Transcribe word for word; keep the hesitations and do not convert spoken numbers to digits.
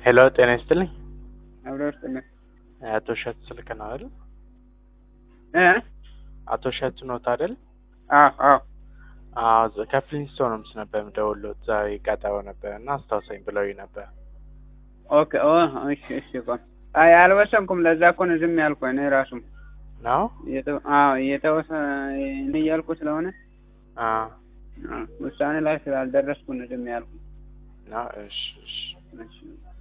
ሄሎ ጤና ይስጥልኝ። አብረውስ ነው አቶ ሸት ስልክ ነው አይደል? እ አቶ ሸት ነው አይደል? አዎ አዎ አዎ ከፍሊንስቶንስ ነበር የምደውልዎት። ዛሬ ቀጠሮ ነበርና አስታውሰኝ ብለውኝ ነበር። ኦኬ ኦ እሺ እሺ ቆይ አይ አልወሰንኩም። ለዛ እኮ ነው ዝም ያልኩት እኔ ራሱ ነው። አዎ የተወሰ እኔ እያልኩ ስለሆነ አዎ ውሳኔ ላይ ስላልደረስኩ ነው ዝም ያልኩት። ነው። እሺ እሺ እሺ